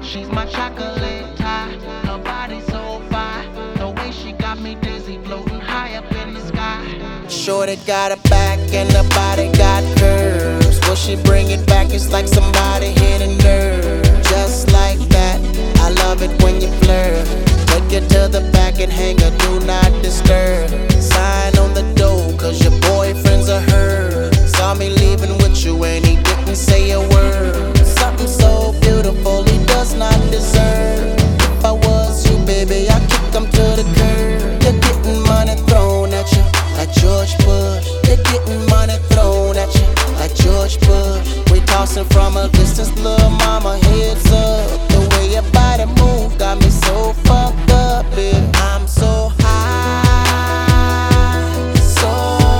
She's my chocolate tie, her body so fine. The way she got me dizzy, floating high up in the sky. Shorty got a back and her body got curves. When she bring it back, it's like somebody hit a nerve. Just like that, I love it when you flirt. Take it to the back and hang her, do not disturb. Sign on the door, cause your boyfriend's a herd. Saw me leaving with you and he didn't say a word. Something so beautiful he does not deserve. If I was you, baby, I'd kick him to the curb. You're getting money thrown at you like George Bush. You're getting money thrown at you like George Bush. We tossing from a distance, little mama, heads up. The way your body move got me so fucked up, baby. I'm so high, so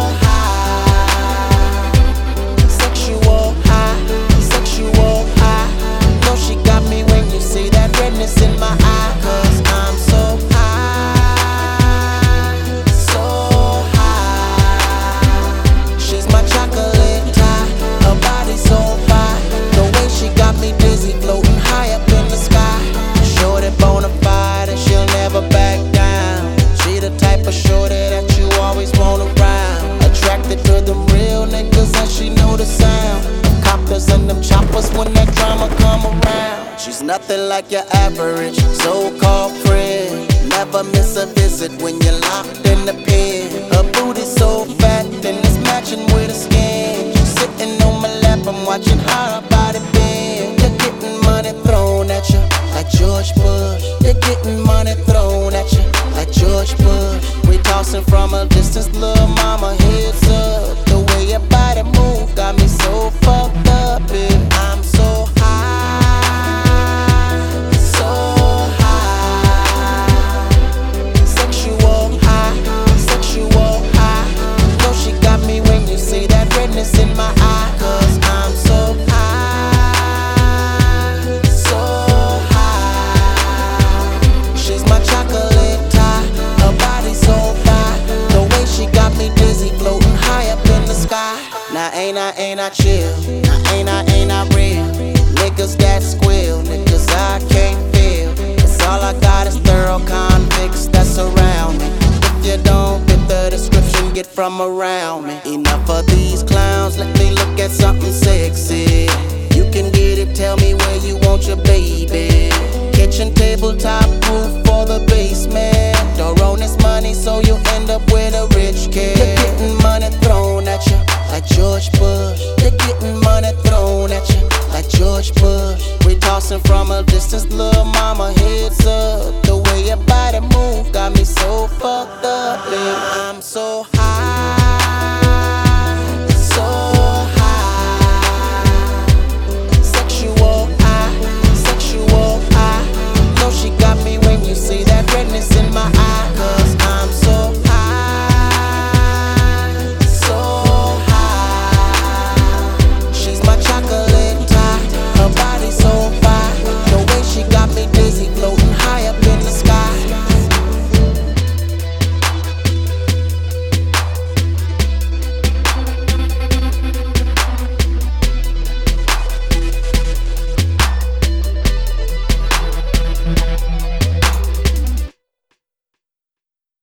high. Sexual high, sexual high. Know she got me when you see that redness in my eye. Cause I'm so high, so high. She's my chocolate tie, her body so fine. The way she got me dizzy, floating high up in the sky. Shorty bonafide and she'll never back down. She the type of shorty that you always want around. Attracted to them real niggas and she know the sound. Coppers and them choppers when that drama come around. She's nothing like your average so-called friend. Never miss a visit when you're locked in the pen. Her booty so fat and it's matching with her skin. She's sitting on my lap, I'm watching how her body bend. You're getting money thrown at you like George Bush. You're getting money thrown at you like George Bush. We tossing from a distance, little mama, heads up. The way your body move got me so fucked up, baby. I'm so high, so high. Sexual high, sexual high. Know she got me when you see that redness in my eye. Cause I'm so high, so high. She's my chocolate tie, her body so fine. The way she got me dizzy, floating high up in the sky. Now ain't I chill, now ain't I real. Niggas that squeal, niggas I can't feel. Cause all I got is thorough convicts that's around me. If you don't fit the description, get from around me. Enough of these clowns, let me look at something sexy. You can get it, tell me where you want your baby. Kitchen tabletop roof for the basement. Door on this money so you end up with a rich kid. You're getting money thrown at you like George Bush. You're getting money thrown at you like George Bush. We tossing from a distance, little mama, heads up. The way your body move got me so fucked up, baby. I'm so high.